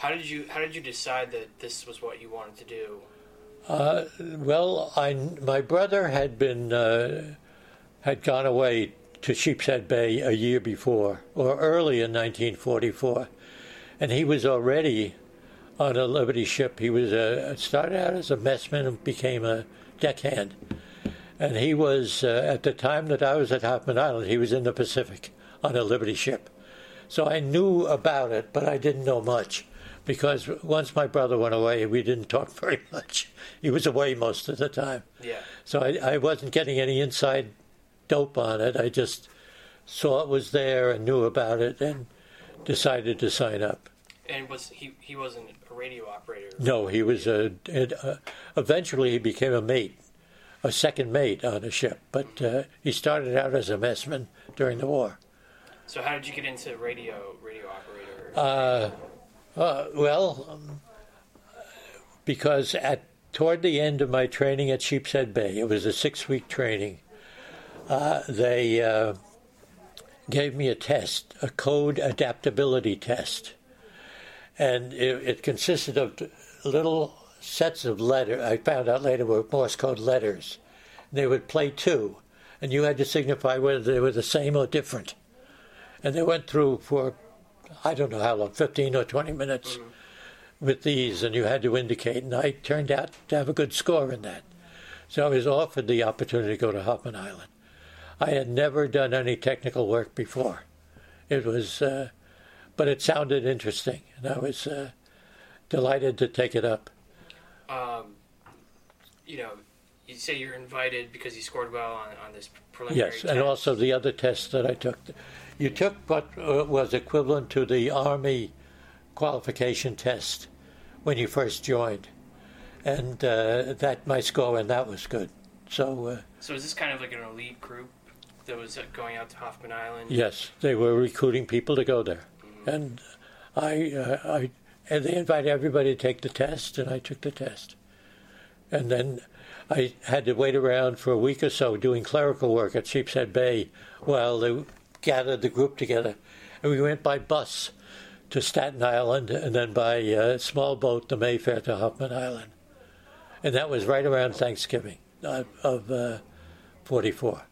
How did you decide that this was what you wanted to do? Well, my brother had gone away to Sheepshead Bay a year before, or early in 1944, and he was already on a Liberty ship. He was started out as a messman and became a deckhand. And he was, at the time that I was at Hoffman Island, he was in the Pacific on a Liberty ship. So I knew about it, but I didn't know much, because once my brother went away, we didn't talk very much. He was away most of the time. Yeah. So I wasn't getting any inside dope on it. I just saw it was there and knew about it and decided to sign up. And he wasn't a radio operator? No, he was eventually he became a mate. A second mate on a ship, but he started out as a messman during the war. So how did you get into radio operator? Because toward the end of my training at Sheepshead Bay, it was a 6-week training, they gave me a test, a code adaptability test. And it consisted of little sets of letters. I found out later were Morse code letters. They would play two, and you had to signify whether they were the same or different. And they went through for, I don't know how long, 15 or 20 minutes with these, and you had to indicate. And I turned out to have a good score in that. So I was offered the opportunity to go to Hoffman Island. I had never done any technical work before. It was, but it sounded interesting, and I was delighted to take it up. You say you're invited because you scored well on this preliminary test. Yes, and also the other tests that I took. You took what was equivalent to the Army qualification test when you first joined. And that my score and that was good. So is this kind of like an elite group that was going out to Hoffman Island? Yes, they were recruiting people to go there. Mm-hmm. And and they invited everybody to take the test, and I took the test. And then I had to wait around for a week or so doing clerical work at Sheepshead Bay while they gathered the group together. And we went by bus to Staten Island and then by a small boat, the Mayfair, to Hoffman Island. And that was right around Thanksgiving of 44.